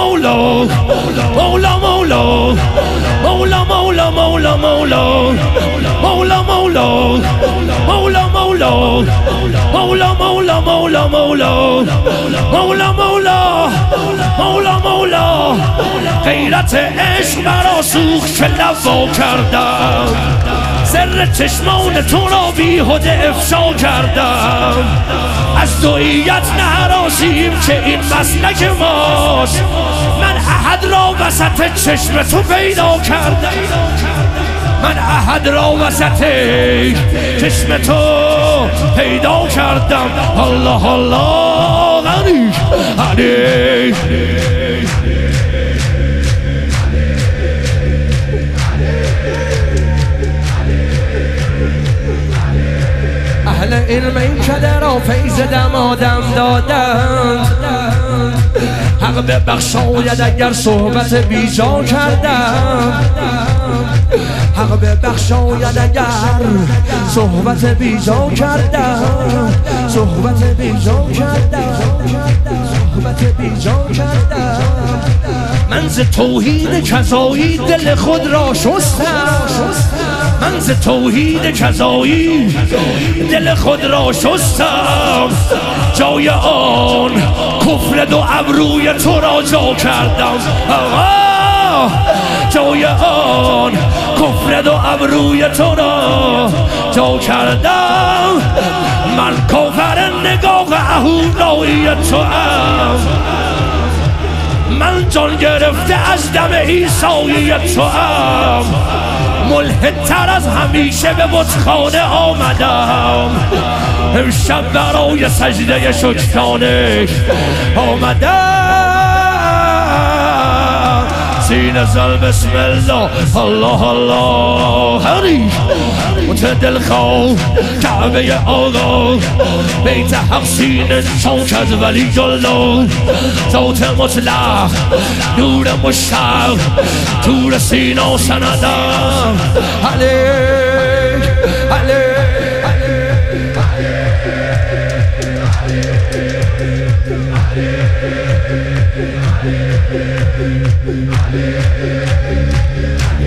مولا مولا مولا مولا مولا مولا مولا مولا مولا مولا مولا مولا مولا مولا مولا مولا مولا مولا مولا غیرت عشق مرا سوخت که لوا کردم سر چشمان تو را بیهوده افشا کردم از دویت نهراسیم که این مسلک ماست من احد را وسط چشم تو پیدا کردم من احد را وسط چشم تو پیدا کردم الله الله علی علی اهل علم این کده را فیض دمادم دادند حق ببخشاید اگر صحبت بیجا کردم حق ببخشاید اگر صحبت بیجا کردم صحبت بیجا کردم صحبت بیجا کردم من ز توحید کذایی دل خود را شستم من ز توحید کذایی دل خود را شستم جای آن کفر دو ابروی تو را جا کردم جای آن کفر دو ابروی تو را جا کردم من کافر نگاه اهورایی تو ام من جان گرفته از دم عیسایی تو ام ملحدتر از همیشه به بتخانه آمدم امشب برای سجده شکرانه آمدم سینه زل بسم الله الله الله هری متدل خواه کعبه آقا بیت حق سینه چونک از ولی جلو ذات مطلق نور مشتق تور سینا سندم علیک علیک علیک